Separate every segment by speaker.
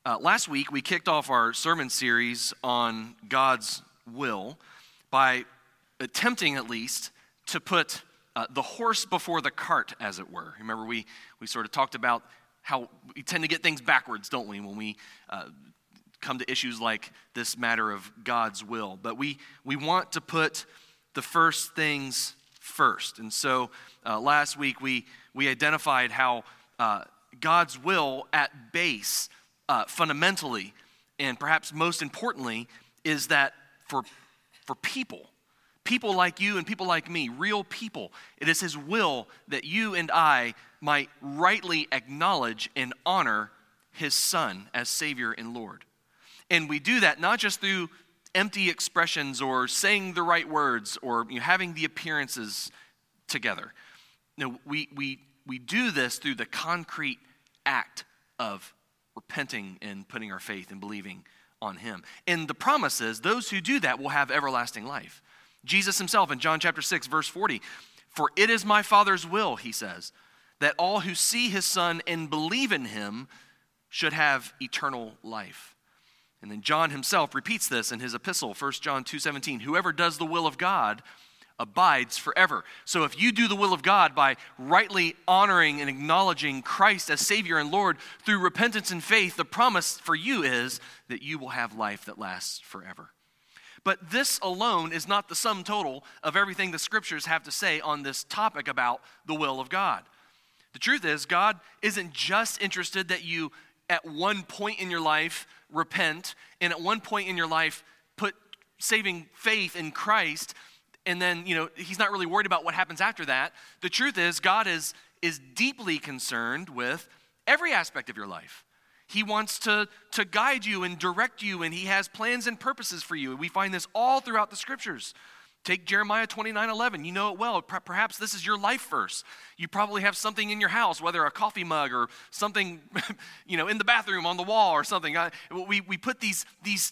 Speaker 1: Last week, we kicked off our sermon series on God's will by attempting, at least, to put the horse before the cart, as it were. Remember, we sort of talked about how we tend to get things backwards, don't we, when we come to issues like this matter of God's will. But we want to put the first things first. And so last week, we identified how God's will at base, fundamentally, and perhaps most importantly, is that for people like you and people like me, real people, it is His will that you and I might rightly acknowledge and honor His Son as Savior and Lord. And we do that not just through empty expressions or saying the right words or having the appearances together. No, we do this through the concrete act of repenting and putting our faith and believing on Him. And the promise is those who do that will have everlasting life. Jesus Himself in John chapter 6, verse 40, "For it is my Father's will," He says, "that all who see His Son and believe in Him should have eternal life." And then John himself repeats this in his epistle, 1 John 2:17, "Whoever does the will of God abides forever." So if you do the will of God by rightly honoring and acknowledging Christ as Savior and Lord through repentance and faith, the promise for you is that you will have life that lasts forever. But this alone is not the sum total of everything the Scriptures have to say on this topic about the will of God. The truth is, God isn't just interested that you at one point in your life repent, and at one point in your life put saving faith in Christ, and then, He's not really worried about what happens after that. The truth is, God is deeply concerned with every aspect of your life. He wants to guide you and direct you, and He has plans and purposes for you. We find this all throughout the Scriptures. Take Jeremiah 29:11. You know it well. Perhaps this is your life verse. You probably have something in your house, whether a coffee mug or something, in the bathroom on the wall or something. We put these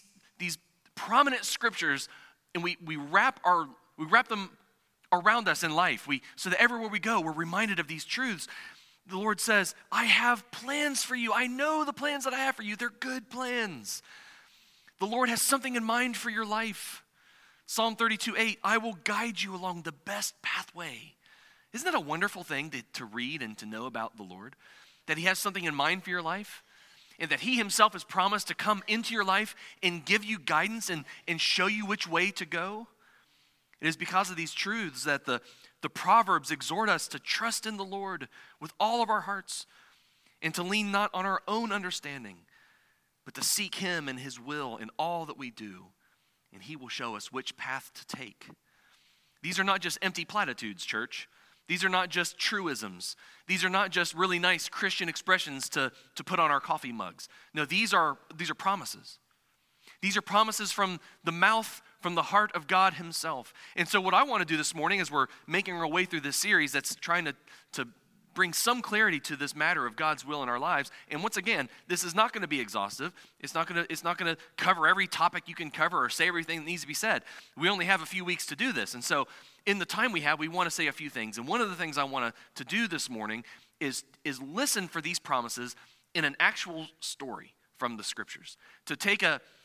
Speaker 1: prominent scriptures, and we wrap them around us in life. So that everywhere we go, we're reminded of these truths. The Lord says, "I have plans for you. I know the plans that I have for you. They're good plans." The Lord has something in mind for your life. Psalm 32:8, "I will guide you along the best pathway." Isn't that a wonderful thing to read and to know about the Lord? That He has something in mind for your life, and that He Himself has promised to come into your life and give you guidance and show you which way to go. It is because of these truths that the Proverbs exhort us to trust in the Lord with all of our hearts and to lean not on our own understanding, but to seek Him and His will in all that we do. And He will show us which path to take. These are not just empty platitudes, church. These are not just truisms. These are not just really nice Christian expressions to put on our coffee mugs. No, these are promises. These are promises from the mouth, from the heart of God Himself. And so what I want to do this morning as we're making our way through this series that's trying to bring some clarity to this matter of God's will in our lives. And once again, this is not going to be exhaustive. It's not going to cover every topic you can cover or say everything that needs to be said. We only have a few weeks to do this. And so in the time we have, we want to say a few things. And one of the things I want to do this morning is listen for these promises in an actual story from the Scriptures. To take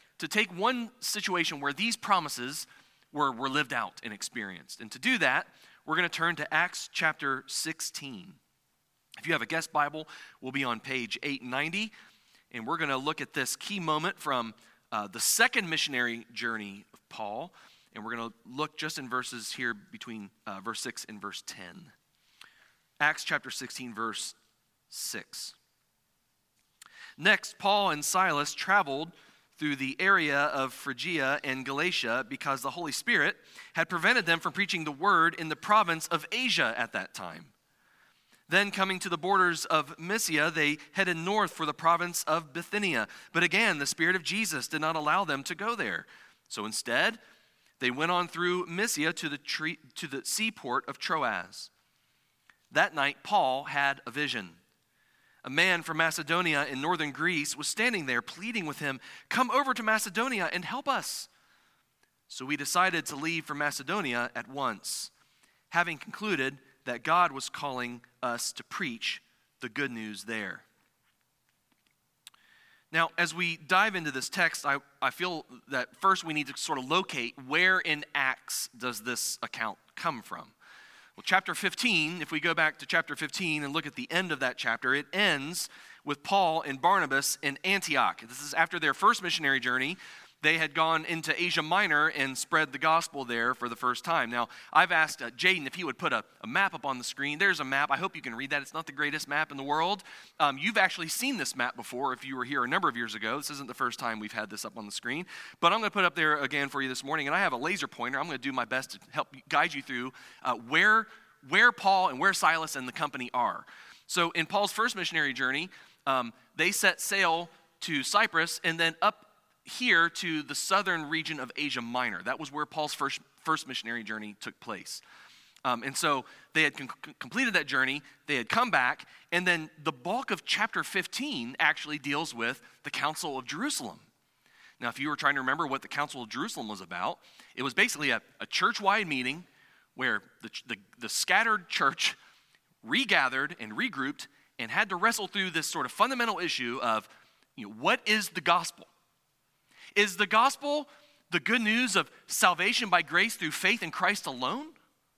Speaker 1: one situation where these promises were lived out and experienced. And to do that, we're going to turn to Acts chapter 16. If you have a guest Bible, we'll be on page 890, and we're going to look at this key moment from the second missionary journey of Paul, and we're going to look just in verses here between verse 6 and verse 10. Acts chapter 16, verse 6. "Next, Paul and Silas traveled through the area of Phrygia and Galatia because the Holy Spirit had prevented them from preaching the word in the province of Asia at that time. Then coming to the borders of Mysia, they headed north for the province of Bithynia. But again, the Spirit of Jesus did not allow them to go there. So instead, they went on through Mysia to the seaport of Troas. That night, Paul had a vision. A man from Macedonia in northern Greece was standing there pleading with him, 'Come over to Macedonia and help us.' So we decided to leave for Macedonia at once, having concluded that God was calling us to preach the good news there." Now, as we dive into this text, I feel that first we need to sort of locate where in Acts does this account come from. Well, chapter 15, if we go back to chapter 15 and look at the end of that chapter, it ends with Paul and Barnabas in Antioch. This is after their first missionary journey. They had gone into Asia Minor and spread the gospel there for the first time. Now, I've asked Jaden if he would put a map up on the screen. There's a map. I hope you can read that. It's not the greatest map in the world. You've actually seen this map before if you were here a number of years ago. This isn't the first time we've had this up on the screen. But I'm going to put it up there again for you this morning. And I have a laser pointer. I'm going to do my best to help guide you through where Paul and where Silas and the company are. So in Paul's first missionary journey, they set sail to Cyprus and then up here to the southern region of Asia Minor. That was where Paul's first missionary journey took place. And so they had completed that journey, they had come back, and then the bulk of chapter 15 actually deals with the Council of Jerusalem. Now, if you were trying to remember what the Council of Jerusalem was about, it was basically a church-wide meeting where the scattered church regathered and regrouped and had to wrestle through this sort of fundamental issue of, what is the gospel? Is the gospel the good news of salvation by grace through faith in Christ alone?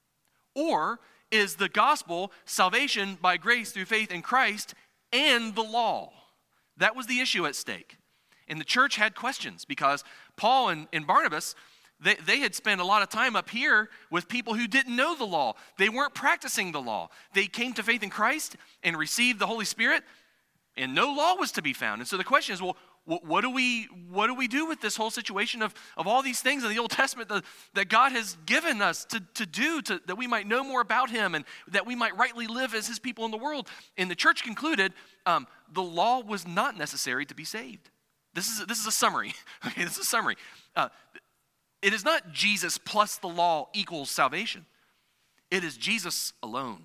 Speaker 1: Or is the gospel salvation by grace through faith in Christ and the law? That was the issue at stake. And the church had questions because Paul and Barnabas, they had spent a lot of time up here with people who didn't know the law. They weren't practicing the law. They came to faith in Christ and received the Holy Spirit, and no law was to be found. And so the question is, well, what do we do with this whole situation of all these things in the Old Testament that God has given us to do that we might know more about him and that we might rightly live as his people in the world? And the church concluded the law was not necessary to be saved. This is a summary. Okay, this is a summary. It is not Jesus plus the law equals salvation. It is Jesus alone.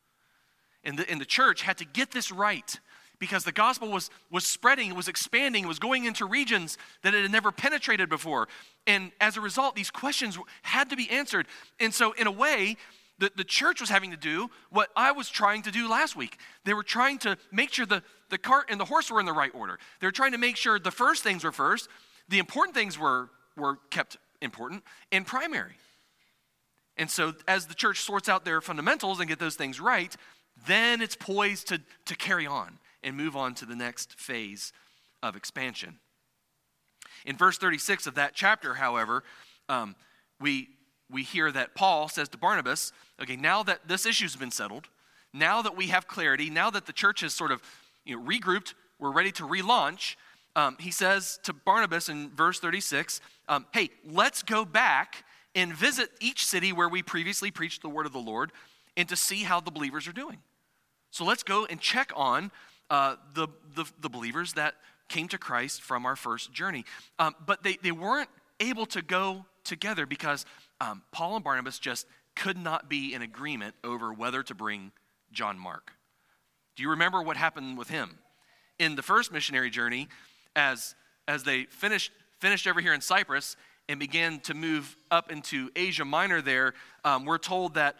Speaker 1: And the church had to get this right, because the gospel was spreading, it was expanding, it was going into regions that it had never penetrated before. And as a result, these questions had to be answered. And so in a way, the church was having to do what I was trying to do last week. They were trying to make sure the cart and the horse were in the right order. They were trying to make sure the first things were first, the important things were kept important and primary. And so as the church sorts out their fundamentals and get those things right, then it's poised to carry on and move on to the next phase of expansion. In verse 36 of that chapter, however, we hear that Paul says to Barnabas, okay, now that this issue's been settled, now that we have clarity, now that the church has sort of regrouped, we're ready to relaunch, he says to Barnabas in verse 36, hey, let's go back and visit each city where we previously preached the word of the Lord and to see how the believers are doing. So let's go and check on the believers that came to Christ from our first journey. But they weren't able to go together because Paul and Barnabas just could not be in agreement over whether to bring John Mark. Do you remember what happened with him? In the first missionary journey, as they finished over here in Cyprus and began to move up into Asia Minor there, we're told that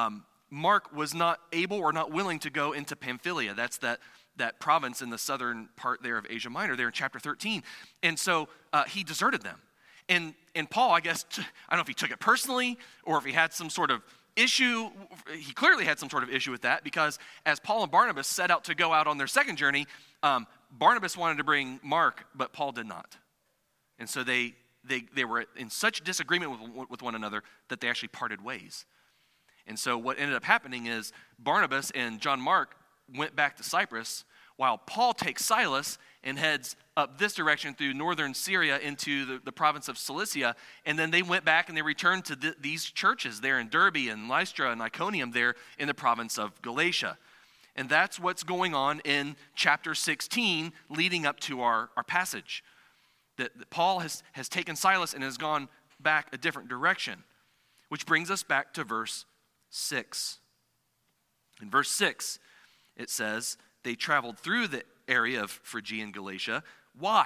Speaker 1: Mark was not able or not willing to go into Pamphylia. That's that province in the southern part there of Asia Minor, there in chapter 13. And so he deserted them. And Paul, I guess, I don't know if he took it personally or if he had some sort of issue. He clearly had some sort of issue with that, because as Paul and Barnabas set out to go out on their second journey, Barnabas wanted to bring Mark, but Paul did not. And so they were in such disagreement with one another that they actually parted ways. And so what ended up happening is Barnabas and John Mark went back to Cyprus, while Paul takes Silas and heads up this direction through northern Syria into the province of Cilicia. And then they went back and they returned to these churches there in Derbe and Lystra and Iconium there in the province of Galatia. And that's what's going on in chapter 16 leading up to our passage. That Paul has taken Silas and has gone back a different direction, which brings us back to verse 6. In verse 6, it says, they traveled through the area of Phrygia and Galatia. Why?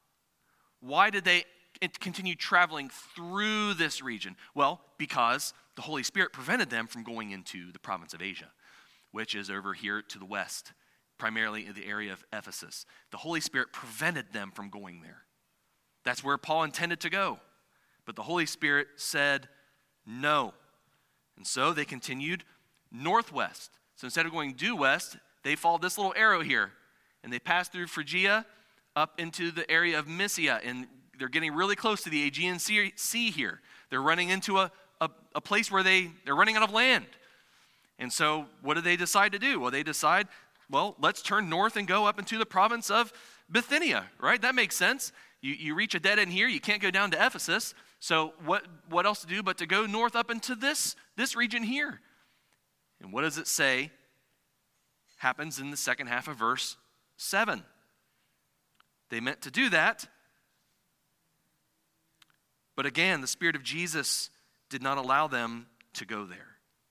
Speaker 1: Why did they continue traveling through this region? Well, because the Holy Spirit prevented them from going into the province of Asia, which is over here to the west. primarily in the area of Ephesus. The Holy Spirit prevented them from going there. That's where Paul intended to go. But the Holy Spirit said no. And so they continued northwest. So instead of going due west, they followed this little arrow here. And they passed through Phrygia up into the area of Mysia. And they're getting really close to the Aegean Sea here. They're running into a place where they're running out of land. And so what do they decide to do? Well, they decide, let's turn north and go up into the province of Bithynia, right? That makes sense. You reach a dead end here. You can't go down to Ephesus. So what else to do but to go north up into this region here? And what does it say happens in the second half of verse 7? They meant to do that. But again, the Spirit of Jesus did not allow them to go there.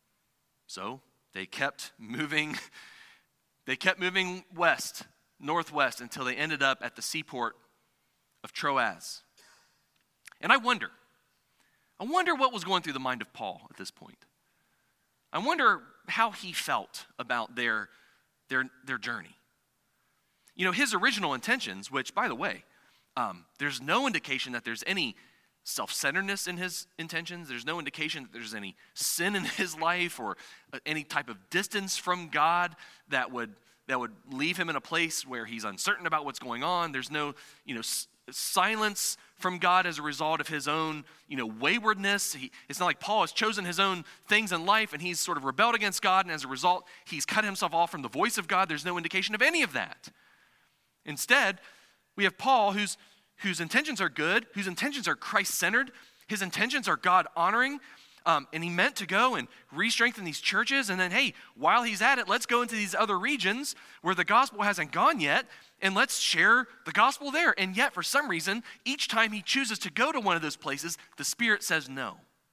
Speaker 1: So they kept moving. They kept moving west, northwest, until they ended up at the seaport of Troas. And I wonder what was going through the mind of Paul at this point. I wonder how he felt about their journey. You know, his original intentions, which, by the way, there's no indication that there's any self-centeredness in his intentions. There's no indication that there's any sin in his life or any type of distance from God that would leave him in a place where he's uncertain about what's going on. There's no, silence from God as a result of his own, waywardness. It's not like Paul has chosen his own things in life and he's sort of rebelled against God, and as a result, he's cut himself off from the voice of God. There's no indication of any of that. Instead, we have Paul whose intentions are good, whose intentions are Christ-centered, his intentions are God-honoring, and he meant to go and re-strengthen these churches, and then, hey, while he's at it, let's go into these other regions where the gospel hasn't gone yet, and let's share the gospel there. And yet, for some reason, each time he chooses to go to one of those places, the Spirit says no.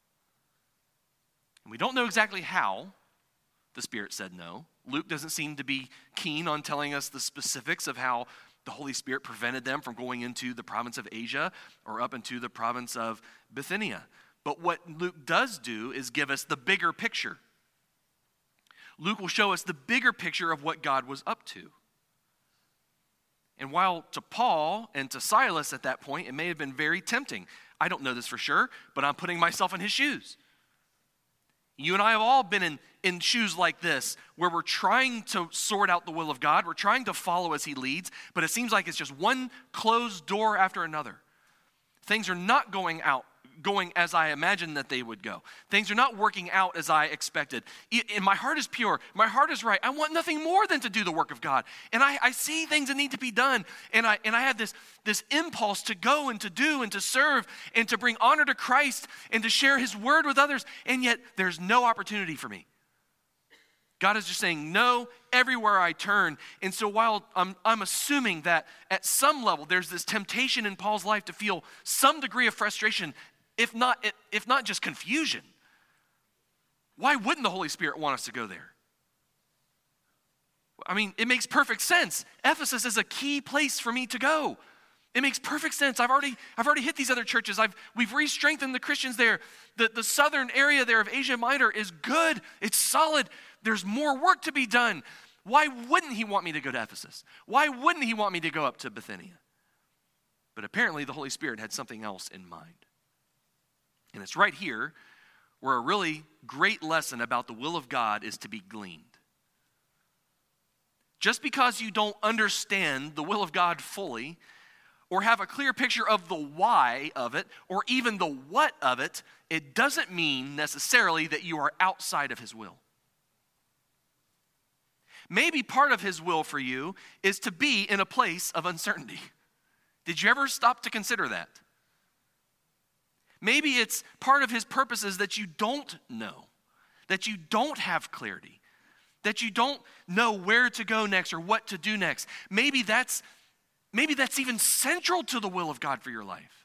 Speaker 1: And we don't know exactly how the Spirit said no. Luke doesn't seem to be keen on telling us the specifics of how the Holy Spirit prevented them from going into the province of Asia or up into the province of Bithynia. But what Luke does do is give us the bigger picture. Luke will show us the bigger picture of what God was up to. And while to Paul and to Silas at that point, it may have been very tempting. I don't know this for sure, but I'm putting myself in his shoes. You and I have all been in shoes like this, where we're trying to sort out the will of God. We're trying to follow as he leads, but it seems like it's just one closed door after another. Things are not going as I imagined that they would go. Things are not working out as I expected. And my heart is pure. My heart is right. I want nothing more than to do the work of God. And I see things that need to be done. And I have this impulse to go and to do and to serve and to bring honor to Christ and to share his word with others. And yet there's no opportunity for me. God is just saying no everywhere I turn. And so while I'm assuming that at some level there's this temptation in Paul's life to feel some degree of frustration, if not just confusion, why wouldn't the Holy Spirit want us to go there? I mean, it makes perfect sense. Ephesus is a key place for me to go. It makes perfect sense. I've already hit these other churches. We've re-strengthened the Christians there. The southern area there of Asia Minor is good. It's solid. There's more work to be done. Why wouldn't he want me to go to Ephesus? Why wouldn't he want me to go up to Bithynia? But apparently the Holy Spirit had something else in mind. And it's right here where a really great lesson about the will of God is to be gleaned. Just because you don't understand the will of God fully, or have a clear picture of the why of it, or even the what of it, it doesn't mean necessarily that you are outside of his will. Maybe part of his will for you is to be in a place of uncertainty. Did you ever stop to consider that? Maybe it's part of his purposes that you don't know, that you don't have clarity, that you don't know where to go next or what to do next. Maybe that's even central to the will of God for your life.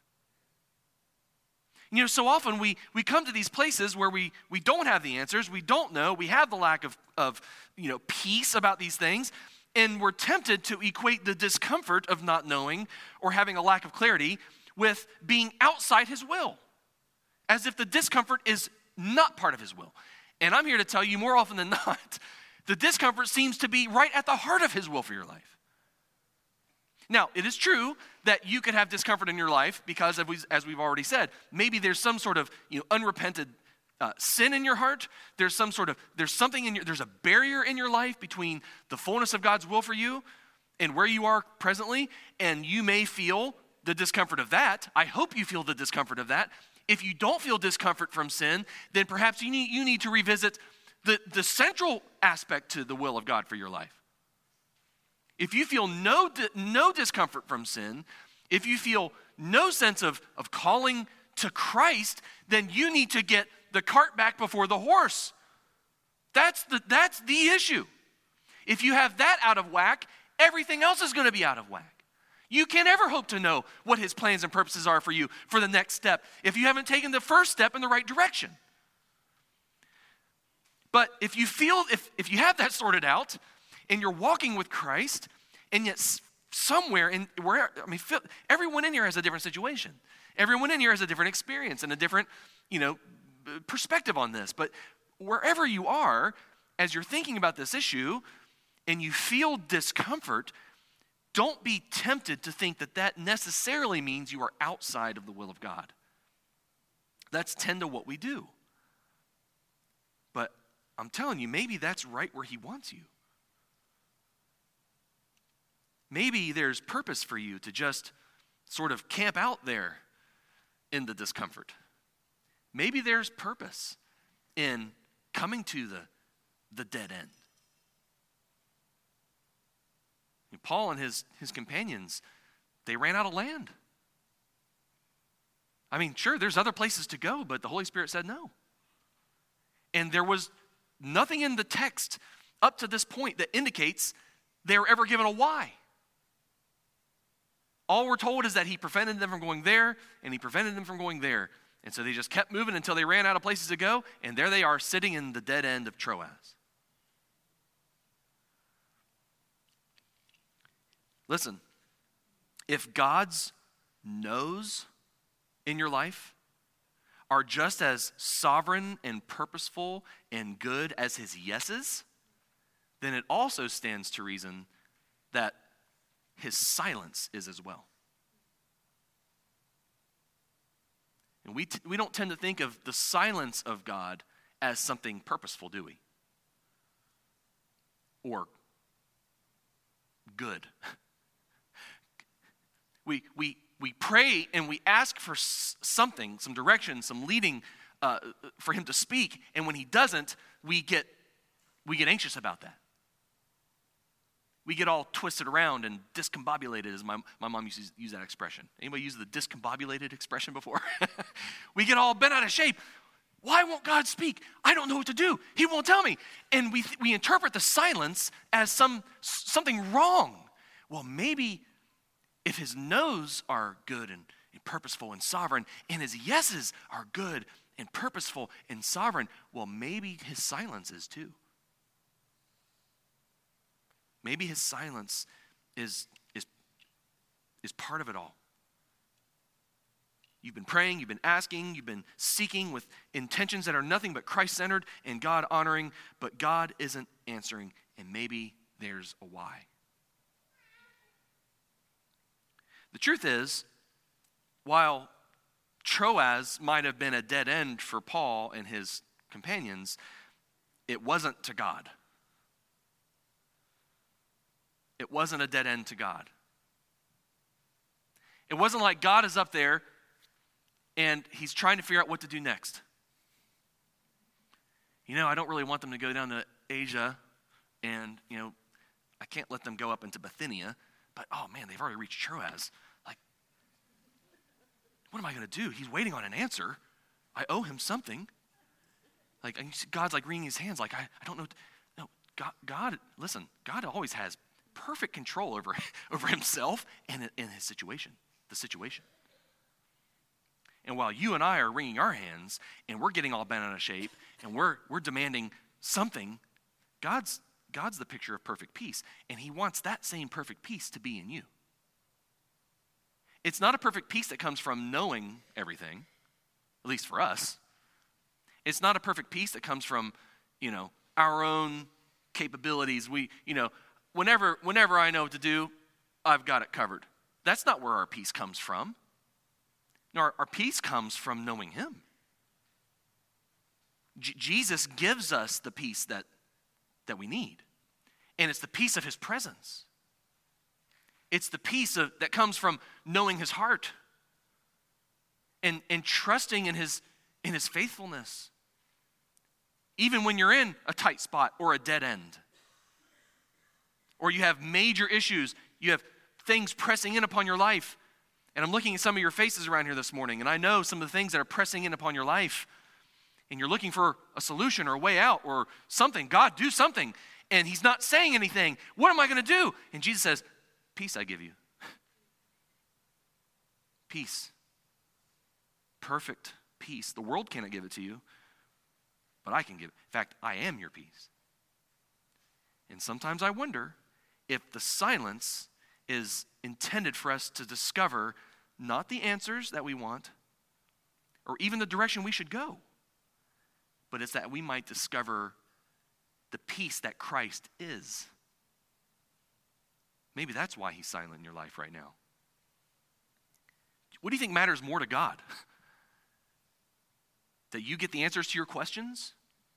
Speaker 1: So often we come to these places where we don't have the answers, we don't know, we have the lack of peace about these things, and we're tempted to equate the discomfort of not knowing or having a lack of clarity with being outside his will, as if the discomfort is not part of his will. And I'm here to tell you more often than not, The discomfort seems to be right at the heart of his will for your life. Now, it is true that you could have discomfort in your life because, as we've already said, maybe there's some sort of unrepented sin in your heart. There's a barrier in your life between the fullness of God's will for you and where you are presently, and you may feel the discomfort of that. I hope you feel the discomfort of that. If you don't feel discomfort from sin, then perhaps you need to revisit the central aspect to the will of God for your life. If you feel no discomfort from sin, if you feel no sense of calling to Christ, then you need to get the cart back before the horse. That's the issue. If you have that out of whack, everything else is going to be out of whack. You can't ever hope to know what his plans and purposes are for you for the next step if you haven't taken the first step in the right direction. But if you have that sorted out and you're walking with Christ, and yet somewhere everyone in here has a different situation. Everyone in here has a different experience and a different, perspective on this. But wherever you are, as you're thinking about this issue and you feel discomfort, don't be tempted to think that necessarily means you are outside of the will of God. That's tend to what we do. But I'm telling you, maybe that's right where he wants you. Maybe there's purpose for you to just sort of camp out there in the discomfort. Maybe there's purpose in coming to the dead end. And Paul and his companions, they ran out of land. I mean, sure, there's other places to go, but the Holy Spirit said no. And there was nothing in the text up to this point that indicates they were ever given a why. All we're told is that he prevented them from going there, and he prevented them from going there. And so they just kept moving until they ran out of places to go, and there they are sitting in the dead end of Troas. Listen, if God's no's in your life are just as sovereign and purposeful and good as his yeses, then it also stands to reason that his silence is as well. And we don't tend to think of the silence of God as something purposeful, do we? Or good. We pray and we ask for something, some direction, some leading for him to speak, and when he doesn't, we get anxious about that. We get all twisted around and discombobulated, as my mom used to use that expression. Anybody use the discombobulated expression before? We get all bent out of shape. Why won't God speak? I don't know what to do. He won't tell me. And we interpret the silence as something wrong. Well, maybe if his no's are good and purposeful and sovereign, and his yeses are good and purposeful and sovereign, well, maybe his silence is too. Maybe his silence is part of it all. You've been praying, you've been asking, you've been seeking with intentions that are nothing but Christ-centered and God-honoring, but God isn't answering, and maybe there's a why. The truth is, while Troas might have been a dead end for Paul and his companions, it wasn't to God. It wasn't a dead end to God. It wasn't like God is up there and he's trying to figure out what to do next. I don't really want them to go down to Asia, and, I can't let them go up into Bithynia, but, oh man, they've already reached Troas. Like, what am I going to do? He's waiting on an answer. I owe him something. Like, and God's like wringing his hands, like, I don't know. No, God, listen, God always has perfect control over himself and in his situation, the situation. And while you and I are wringing our hands and we're getting all bent out of shape and we're demanding something, God's the picture of perfect peace, and he wants that same perfect peace to be in you. It's not a perfect peace that comes from knowing everything, at least for us. It's not a perfect peace that comes from, our own capabilities. Whenever I know what to do, I've got it covered. That's not where our peace comes from. No, our peace comes from knowing him. Jesus gives us the peace that we need. And it's the peace of his presence. It's the peace that comes from knowing his heart and trusting in his faithfulness. Even when you're in a tight spot or a dead end, or you have major issues, you have things pressing in upon your life. And I'm looking at some of your faces around here this morning, and I know some of the things that are pressing in upon your life, and you're looking for a solution or a way out or something. God, do something. And he's not saying anything. What am I going to do? And Jesus says, peace I give you. Peace. Perfect peace. The world cannot give it to you, but I can give it. In fact, I am your peace. And sometimes I wonder if the silence is intended for us to discover not the answers that we want or even the direction we should go, but it's that we might discover the peace that Christ is. Maybe that's why he's silent in your life right now. What do you think matters more to God? That you get the answers to your questions?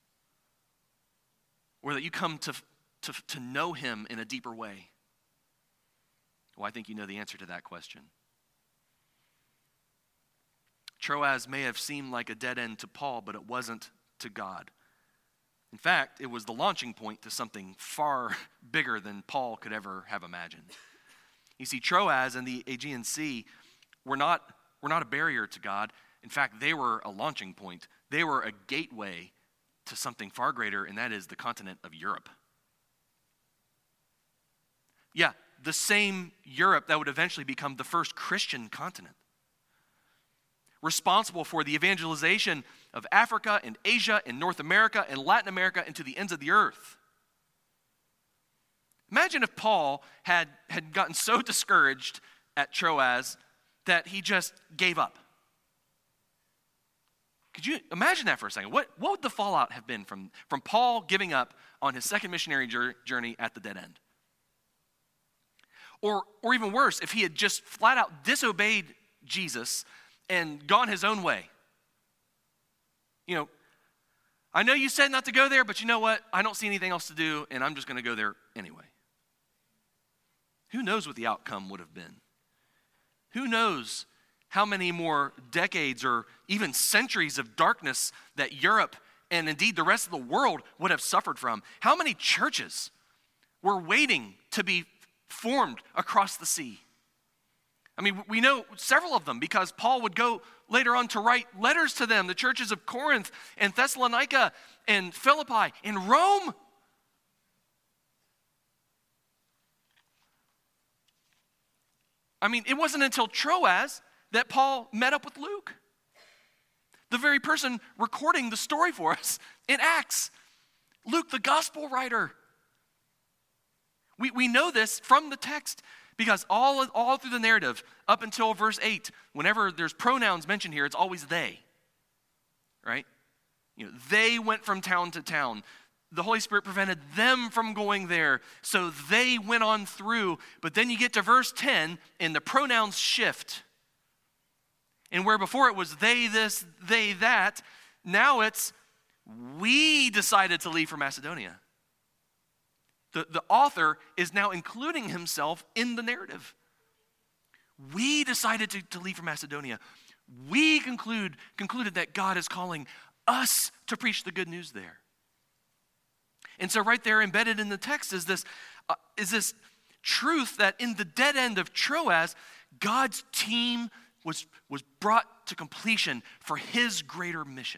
Speaker 1: Or that you come to know him in a deeper way? Well, I think you know the answer to that question. Troas may have seemed like a dead end to Paul, but it wasn't to God. In fact, it was the launching point to something far bigger than Paul could ever have imagined. You see, Troas and the Aegean Sea were not a barrier to God. In fact, they were a launching point. They were a gateway to something far greater, and that is the continent of Europe. Yeah, the same Europe that would eventually become the first Christian continent, responsible for the evangelization of Africa and Asia and North America and Latin America and to the ends of the earth. Imagine if Paul had gotten so discouraged at Troas that he just gave up. Could you imagine that for a second? What would the fallout have been from Paul giving up on his second missionary journey at the dead end? Or even worse, if he had just flat out disobeyed Jesus and gone his own way. You know, I know you said not to go there, but you know what? I don't see anything else to do, and I'm just going to go there anyway. Who knows what the outcome would have been? Who knows how many more decades or even centuries of darkness that Europe and indeed the rest of the world would have suffered from? How many churches were waiting to be formed across the sea? I mean, we know several of them because Paul would go later on to write letters to them, the churches of Corinth and Thessalonica and Philippi and Rome. I mean, it wasn't until Troas that Paul met up with Luke, the very person recording the story for us in Acts. Luke, the gospel writer. We know this from the text because all through the narrative, up until verse 8, whenever there's pronouns mentioned here, it's always they, right? You know, they went from town to town. The Holy Spirit prevented them from going there, so they went on through. But then you get to verse 10, and the pronouns shift. And where before it was they this, they that, now it's we decided to leave for Macedonia. The author is now including himself in the narrative. We decided to leave for Macedonia. We concluded that God is calling us to preach the good news there. And so right there embedded in the text is this truth that in the dead end of Troas, God's team was brought to completion for his greater mission.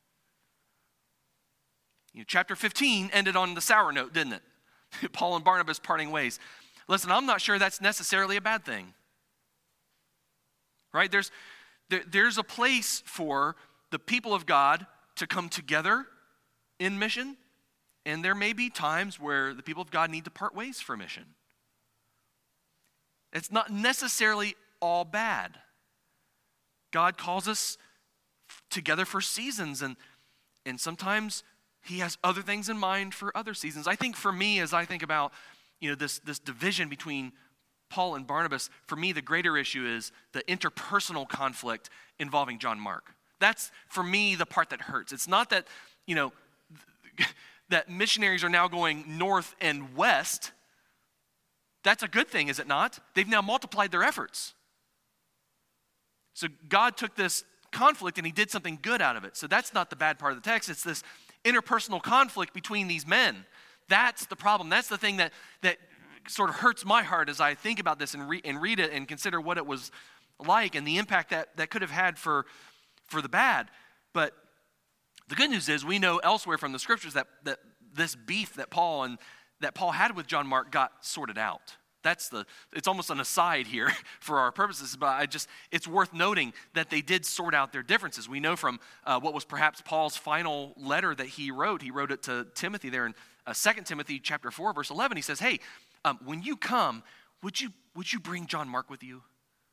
Speaker 1: You know, chapter 15 ended on the sour note, didn't it? Paul and Barnabas parting ways. Listen, I'm not sure that's necessarily a bad thing. Right? There's a place for the people of God to come together in mission, and there may be times where the people of God need to part ways for mission. It's not necessarily all bad. God calls us together for seasons, and sometimes he has other things in mind for other seasons. I think for me, as I think about, this division between Paul and Barnabas, for me, the greater issue is the interpersonal conflict involving John Mark. That's, for me, the part that hurts. It's not that, that missionaries are now going north and west. That's a good thing, is it not? They've now multiplied their efforts. So God took this conflict and he did something good out of it. So that's not the bad part of the text. It's this interpersonal conflict between these men. That's the problem. That's the thing that sort of hurts my heart as I think about this and read it and consider what it was like and the impact that could have had for the bad. But the good news is we know elsewhere from the scriptures that this beef that Paul had with John Mark got sorted out. It's almost an aside here for our purposes, but it's worth noting that they did sort out their differences. We know from what was perhaps Paul's final letter that he wrote it to Timothy there in 2 Timothy chapter 4, verse 11. He says, hey, when you come, would you bring John Mark with you?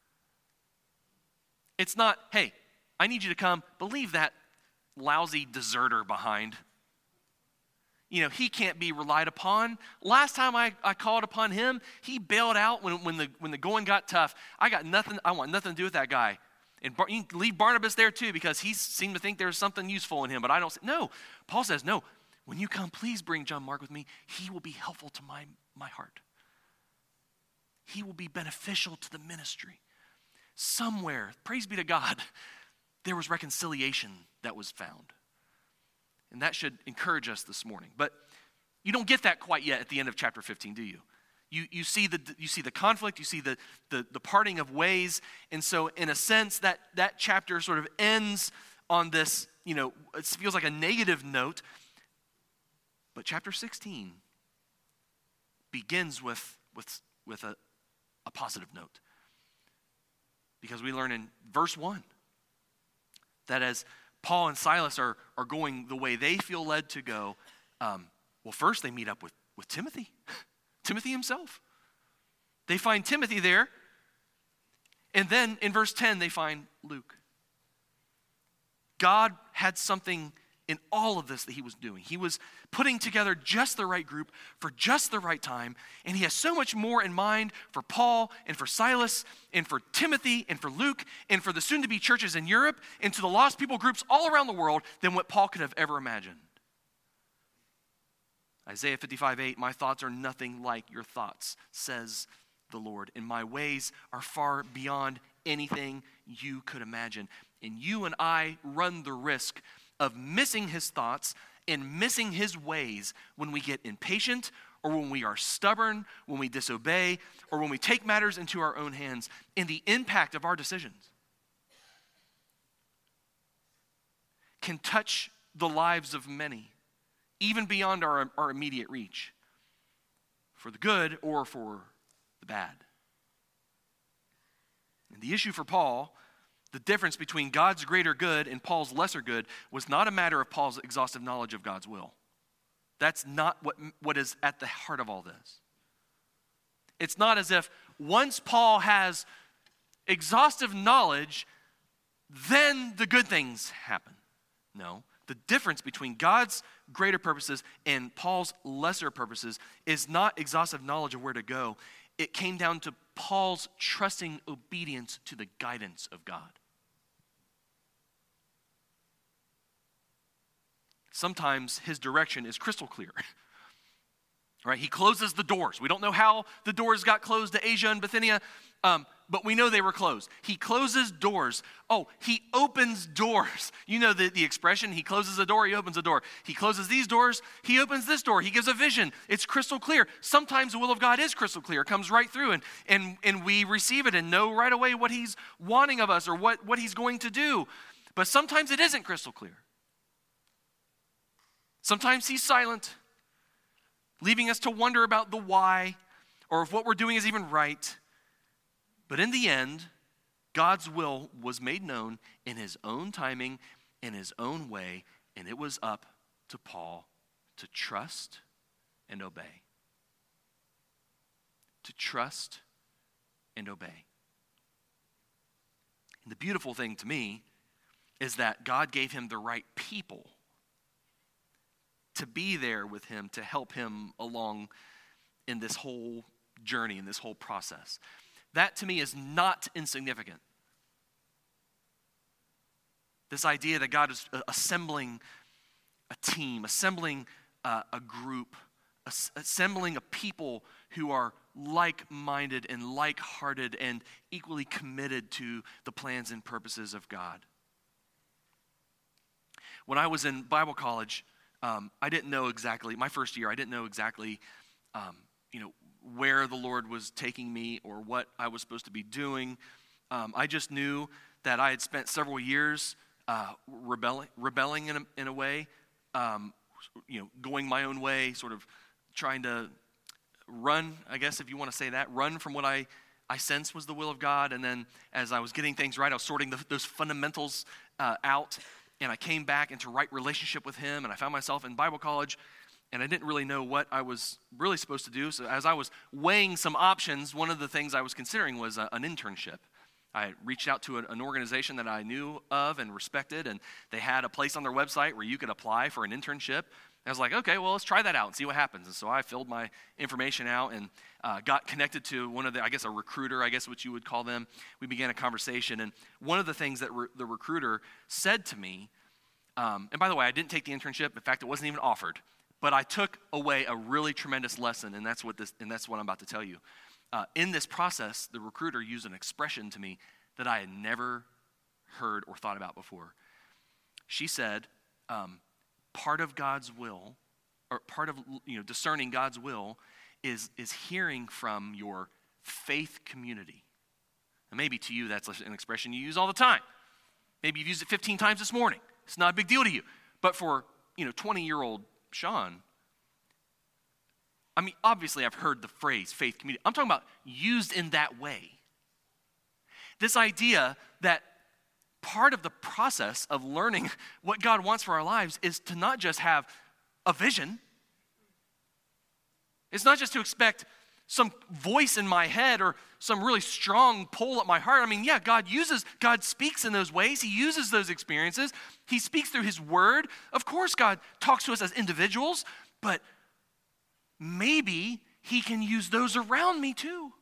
Speaker 1: It's not, hey, I need you to come, but leave that lousy deserter behind. He can't be relied upon. Last time I called upon him, he bailed out when the going got tough. I want nothing to do with that guy. And you can leave Barnabas there too, because he seemed to think there's something useful in him, but I don't. No, Paul says, no, when you come, please bring John Mark with me. He will be helpful to my heart. He will be beneficial to the ministry. Somewhere, praise be to God, there was reconciliation that was found. And that should encourage us this morning. But you don't get that quite yet at the end of chapter 15, do you? You see the conflict, you see the parting of ways. And so in a sense, that chapter sort of ends on this, it feels like a negative note. But chapter 16 begins with a positive note. Because we learn in verse 1 that as Paul and Silas are going the way they feel led to go, first they meet up with Timothy. Timothy himself. They find Timothy there. And then in verse 10, they find Luke. God had something in all of this that he was doing. He was putting together just the right group for just the right time. And he has so much more in mind for Paul and for Silas and for Timothy and for Luke and for the soon-to-be churches in Europe and to the lost people groups all around the world than what Paul could have ever imagined. Isaiah 55:8, my thoughts are nothing like your thoughts, says the Lord, and my ways are far beyond anything you could imagine. And you and I run the risk of missing his thoughts and missing his ways when we get impatient or when we are stubborn, when we disobey, or when we take matters into our own hands, and the impact of our decisions can touch the lives of many, even beyond our immediate reach, for the good or for the bad. And the issue for Paul, the difference between God's greater good and Paul's lesser good, was not a matter of Paul's exhaustive knowledge of God's will. That's not what is at the heart of all this. It's not as if once Paul has exhaustive knowledge, then the good things happen. No. The difference between God's greater purposes and Paul's lesser purposes is not exhaustive knowledge of where to go. It came down to Paul's trusting obedience to the guidance of God. Sometimes his direction is crystal clear. Right? He closes the doors. We don't know how the doors got closed to Asia and Bithynia, but we know they were closed. He closes doors. Oh, he opens doors. You know the expression, he closes a door, he opens a door. He closes these doors, he opens this door. He gives a vision. It's crystal clear. Sometimes the will of God is crystal clear. It comes right through, and we receive it and know right away what he's wanting of us or what he's going to do. But sometimes it isn't crystal clear. Sometimes he's silent, leaving us to wonder about the why or if what we're doing is even right. But in the end, God's will was made known in his own timing, in his own way, and it was up to Paul to trust and obey. To trust and obey. And the beautiful thing to me is that God gave him the right people to be there with him, to help him along in this whole journey, in this whole process. That to me is not insignificant. This idea that God is assembling a team, assembling a group, assembling a people who are like-minded and like-hearted and equally committed to the plans and purposes of God. When I was in Bible college, I didn't know exactly, my first year, I didn't know exactly, where the Lord was taking me or what I was supposed to be doing. I just knew that I had spent several years rebelling in a way, going my own way, sort of trying to run, I guess if you want to say that, run from what I sensed was the will of God. And then as I was getting things right, I was sorting those fundamentals out, and I came back into right relationship with him, and I found myself in Bible college, and I didn't really know what I was really supposed to do. So as I was weighing some options, one of the things I was considering was an internship. I reached out to an organization that I knew of and respected, and they had a place on their website where you could apply for an internship. I was like, okay, well, let's try that out and see what happens. And so I filled my information out and got connected to one of a recruiter, I guess what you would call them. We began a conversation, and one of the things that the recruiter said to me, and by the way, I didn't take the internship. In fact, it wasn't even offered. But I took away a really tremendous lesson, and that's what I'm about to tell you. In this process, the recruiter used an expression to me that I had never heard or thought about before. She said, part of God's will, or part of discerning God's will, is hearing from your faith community. And maybe to you that's an expression you use all the time. Maybe you've used it 15 times this morning. It's not a big deal to you. But for 20-year-old Sean, I mean, obviously I've heard the phrase faith community. I'm talking about used in that way. This idea that part of the process of learning what God wants for our lives is to not just have a vision. It's not just to expect some voice in my head or some really strong pull at my heart. I mean, yeah, God speaks in those ways. He uses those experiences. He speaks through his word. Of course, God talks to us as individuals, but maybe he can use those around me too.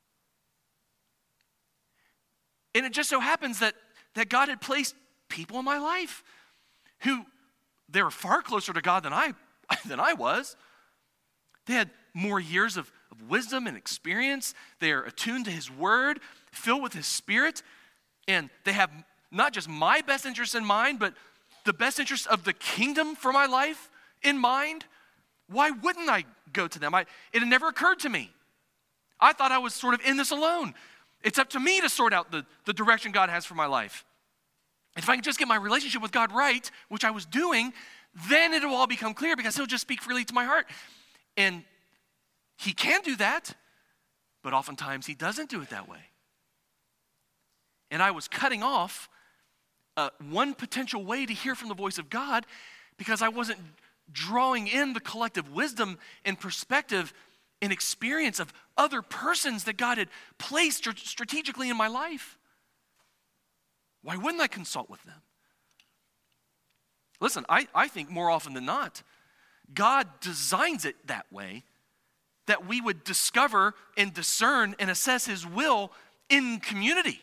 Speaker 1: And it just so happens that God had placed people in my life who they were far closer to God than I was. They had more years of wisdom and experience. They are attuned to his word, filled with his spirit, and they have not just my best interest in mind, but the best interest of the kingdom for my life in mind. Why wouldn't I go to them? It had never occurred to me. I thought I was sort of in this alone. It's up to me to sort out the direction God has for my life. If I can just get my relationship with God right, which I was doing, then it will all become clear because he'll just speak freely to my heart. And he can do that, but oftentimes he doesn't do it that way. And I was cutting off one potential way to hear from the voice of God because I wasn't drawing in the collective wisdom and perspective and experience of other persons that God had placed strategically in my life. Why wouldn't I consult with them? Listen, I think more often than not, God designs it that way, that we would discover and discern and assess his will in community.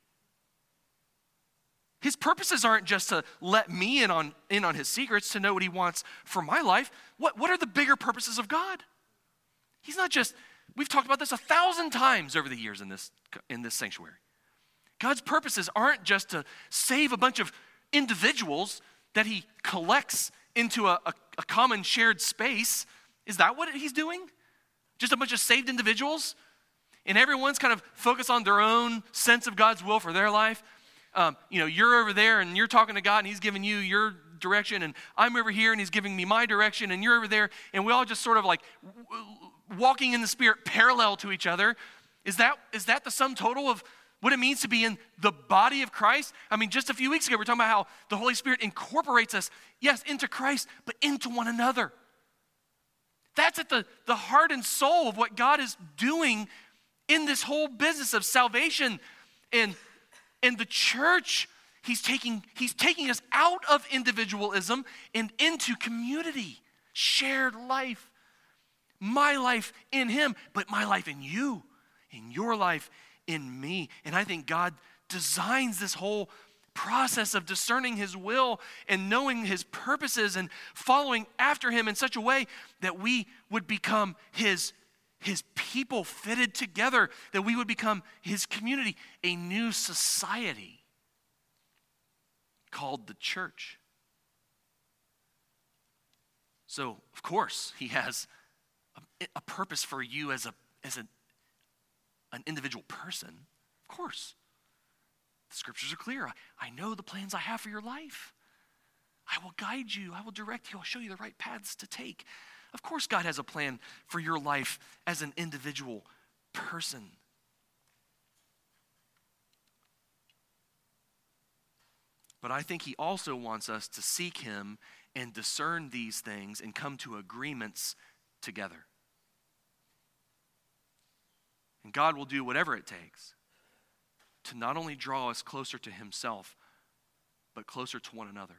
Speaker 1: His purposes aren't just to let me in on his secrets, to know what he wants for my life. What are the bigger purposes of God? He's not just, we've talked about this 1,000 times over the years in this sanctuary. God's purposes aren't just to save a bunch of individuals that he collects into a common shared space. Is that what he's doing? Just a bunch of saved individuals? And everyone's kind of focused on their own sense of God's will for their life? You're over there and you're talking to God and he's giving you your direction, and I'm over here and he's giving me my direction, and you're over there, and we all just sort of like walking in the Spirit parallel to each other. Is that the sum total of what it means to be in the body of Christ? I mean, just a few weeks ago, we were talking about how the Holy Spirit incorporates us, yes, into Christ, but into one another. That's at the heart and soul of what God is doing in this whole business of salvation and the church. He's taking us out of individualism and into community. Shared life. My life in him, but my life in you, in your life in me. And I think God designs this whole process of discerning his will and knowing his purposes and following after him in such a way that we would become his people fitted together, that we would become his community, a new society called the church. So, of course, he has a purpose for you as an individual person. Of course. The scriptures are clear. I know the plans I have for your life. I will guide you. I will direct you. I'll show you the right paths to take. Of course, God has a plan for your life as an individual person. But I think he also wants us to seek him and discern these things and come to agreements together. And God will do whatever it takes to not only draw us closer to himself, but closer to one another.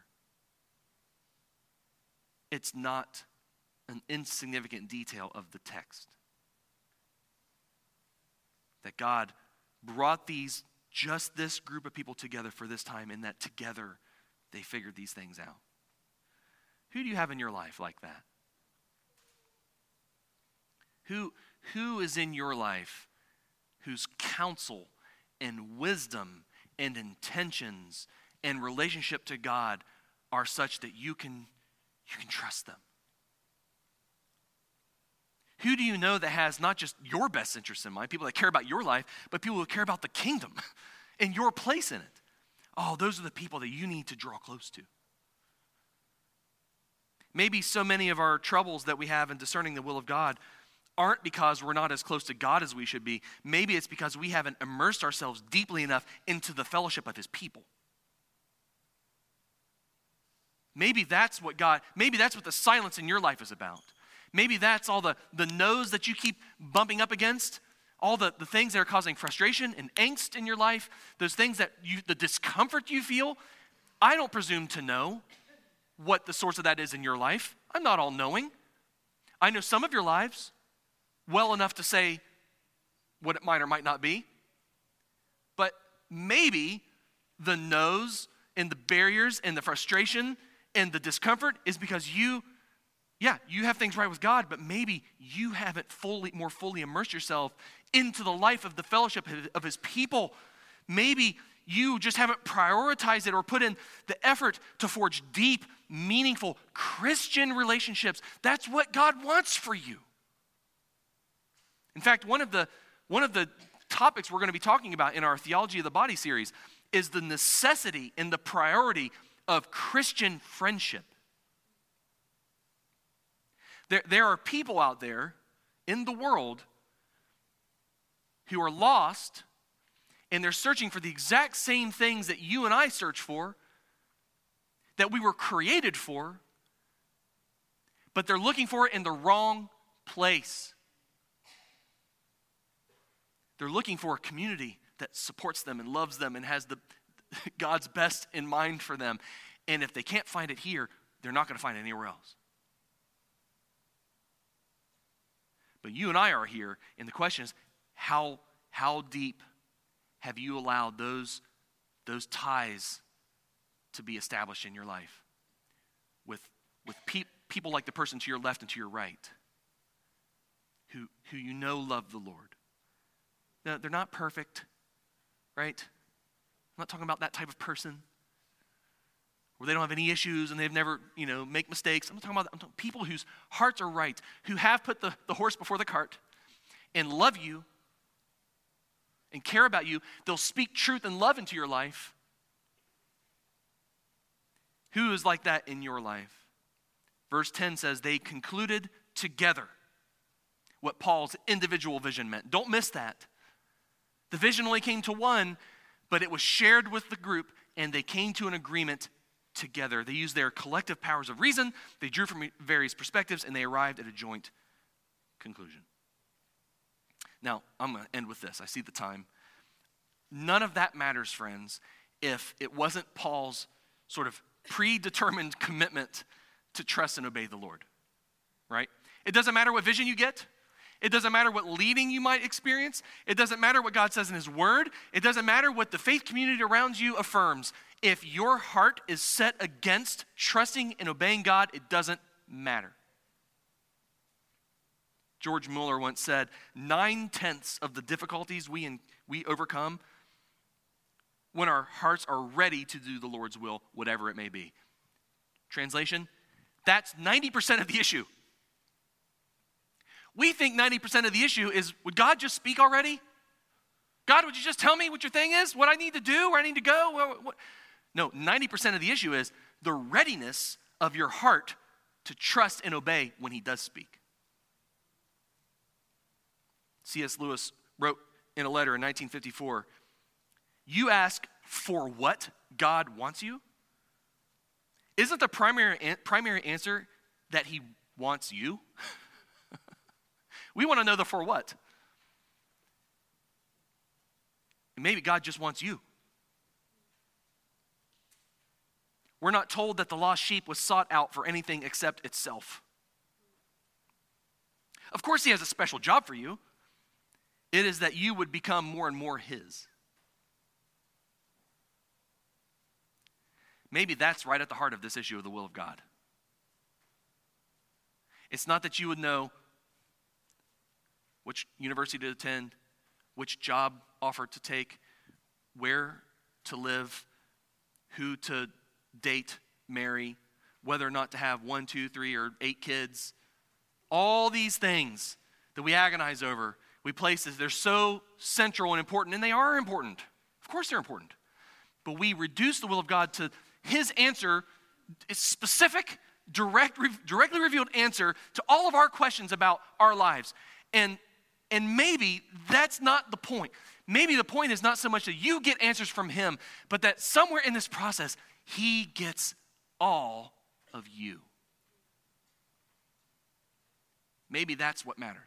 Speaker 1: It's not an insignificant detail of the text that God brought just this group of people together for this time, and that together they figured these things out. Who do you have in your life like that? Who is in your life whose counsel and wisdom and intentions and relationship to God are such that you can trust them? Who do you know that has not just your best interests in mind, people that care about your life, but people who care about the kingdom and your place in it? Oh, those are the people that you need to draw close to. Maybe so many of our troubles that we have in discerning the will of God aren't because we're not as close to God as we should be. Maybe it's because we haven't immersed ourselves deeply enough into the fellowship of his people. Maybe that's what the silence in your life is about. Maybe that's all the no's that you keep bumping up against, all the things that are causing frustration and angst in your life, those things the discomfort you feel. I don't presume to know what the source of that is in your life. I'm not all-knowing. I know some of your lives well enough to say what it might or might not be. But maybe the no's and the barriers and the frustration and the discomfort is because you have things right with God, but maybe you haven't more fully immersed yourself into the life of the fellowship of his people. Maybe you just haven't prioritized it or put in the effort to forge deep, meaningful Christian relationships. That's what God wants for you. In fact, one of the topics we're going to be talking about in our Theology of the Body series is the necessity and the priority of Christian friendship. There are people out there in the world who are lost, and they're searching for the exact same things that you and I search for, that we were created for, but they're looking for it in the wrong place. They're looking for a community that supports them and loves them and has God's best in mind for them. And if they can't find it here, they're not going to find it anywhere else. But you and I are here, and the question is, how deep have you allowed those ties to be established in your life with people like the person to your left and to your right, who you know love the Lord? Now, they're not perfect, right? I'm not talking about that type of person where they don't have any issues and they've never, make mistakes. I'm talking people whose hearts are right, who have put the horse before the cart and love you and care about you. They'll speak truth and love into your life. Who is like that in your life? Verse 10 says they concluded together what Paul's individual vision meant. Don't miss that. The vision only came to one, but it was shared with the group, and they came to an agreement together. They used their collective powers of reason, they drew from various perspectives, and they arrived at a joint conclusion. Now, I'm going to end with this. I see the time. None of that matters, friends, if it wasn't Paul's sort of predetermined commitment to trust and obey the Lord. right? It doesn't matter what vision you get. It doesn't matter what leading you might experience. It doesn't matter what God says in his word. It doesn't matter what the faith community around you affirms. If your heart is set against trusting and obeying God, it doesn't matter. George Mueller once said, 9/10 of the difficulties we overcome when our hearts are ready to do the Lord's will, whatever it may be. Translation, that's 90% of the issue. We think 90% of the issue is, would God just speak already? God, would you just tell me what your thing is? What I need to do? Where I need to go? No, 90% of the issue is the readiness of your heart to trust and obey when he does speak. C.S. Lewis wrote in a letter in 1954, you ask for what God wants you? Isn't the primary answer that he wants you? We want to know the for what. And maybe God just wants you. We're not told that the lost sheep was sought out for anything except itself. Of course, he has a special job for you. It is that you would become more and more his. Maybe that's right at the heart of this issue of the will of God. It's not that you would know which university to attend, which job offer to take, where to live, who to date, marry, whether or not to have 1, 2, 3, or 8 kids. All these things that we agonize over, we place as they're so central and important, and they are important. Of course they're important. But we reduce the will of God to his answer, a specific, directly revealed answer to all of our questions about our lives. And maybe that's not the point. Maybe the point is not so much that you get answers from him, but that somewhere in this process, he gets all of you. Maybe that's what matters.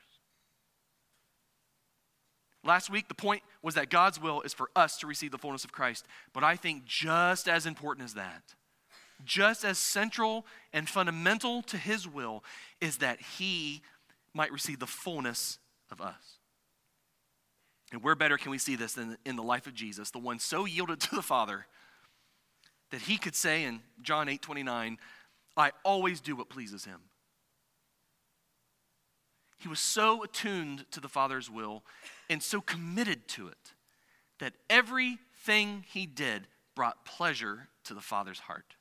Speaker 1: Last week, the point was that God's will is for us to receive the fullness of Christ. But I think just as important as that, just as central and fundamental to his will, is that he might receive the fullness of us. And where better can we see this than in the life of Jesus, the one so yielded to the Father that he could say in John 8:29, I always do what pleases him. He was so attuned to the Father's will and so committed to it that everything he did brought pleasure to the Father's heart.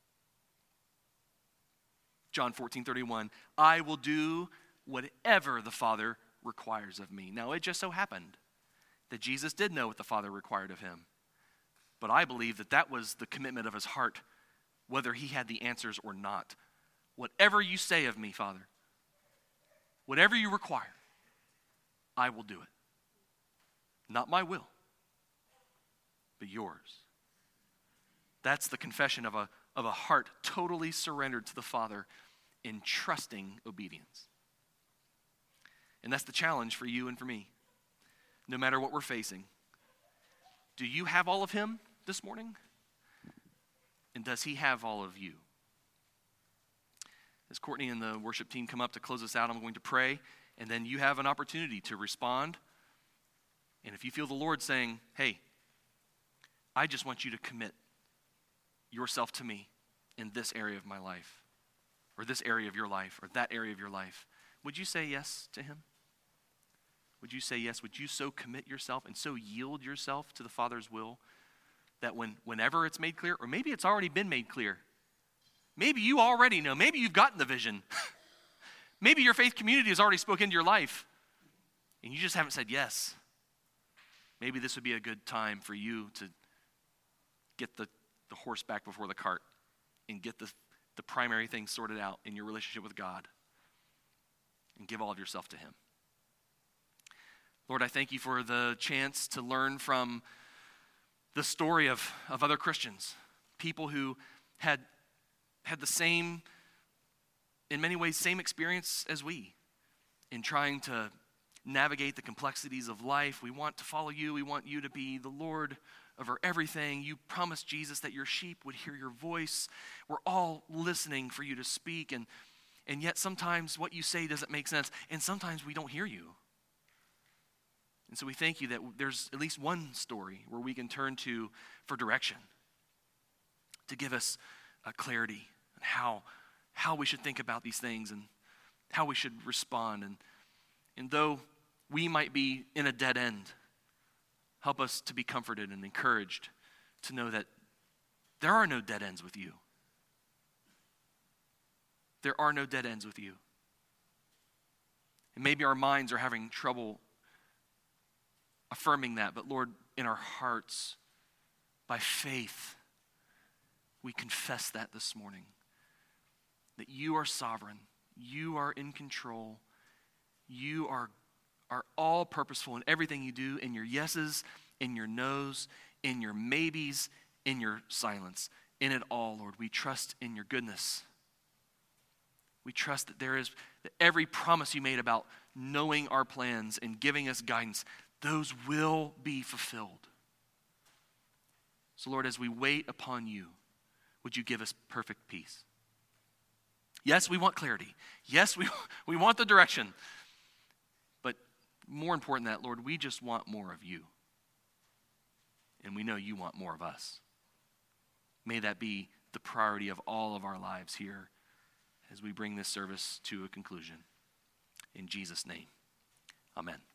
Speaker 1: John 14:31, I will do whatever the Father requires of me. Now, it just so happened that Jesus did know what the Father required of him. But I believe that that was the commitment of his heart, whether he had the answers or not. Whatever you say of me, Father, whatever you require, I will do it. Not my will, but yours. That's the confession of a heart totally surrendered to the Father in trusting obedience. And that's the challenge for you and for me, no matter what we're facing. Do you have all of him this morning? And does he have all of you? As Courtney and the worship team come up to close us out, I'm going to pray, and then you have an opportunity to respond. And if you feel the Lord saying, hey, I just want you to commit yourself to me in this area of my life, or this area of your life, or that area of your life, would you say yes to him? Would you say yes? Would you so commit yourself and so yield yourself to the Father's will that whenever it's made clear, or maybe it's already been made clear, maybe you already know, maybe you've gotten the vision, maybe your faith community has already spoken into your life, and you just haven't said yes. Maybe this would be a good time for you to get the horse back before the cart and get the primary thing sorted out in your relationship with God and give all of yourself to him. Lord, I thank you for the chance to learn from the story of other Christians, people who had the same, in many ways, same experience as we in trying to navigate the complexities of life. We want to follow you. We want you to be the Lord over everything. You promised, Jesus, that your sheep would hear your voice. We're all listening for you to speak. And And yet sometimes what you say doesn't make sense, and sometimes we don't hear you. And so we thank you that there's at least one story where we can turn to for direction, to give us a clarity on how we should think about these things and how we should respond. And though we might be in a dead end, help us to be comforted and encouraged to know that there are no dead ends with you. There are no dead ends with you. And maybe our minds are having trouble affirming that, but Lord, in our hearts, by faith, we confess that this morning. That you are sovereign, you are in control, you are all purposeful in everything you do, in your yeses, in your nos, in your maybes, in your silence. In it all, Lord, we trust in your goodness. We trust that that every promise you made about knowing our plans and giving us guidance, those will be fulfilled. So Lord, as we wait upon you, would you give us perfect peace? Yes, we want clarity. Yes, we want the direction. But more important than that, Lord, we just want more of you. And we know you want more of us. May that be the priority of all of our lives here as we bring this service to a conclusion. In Jesus' name, amen.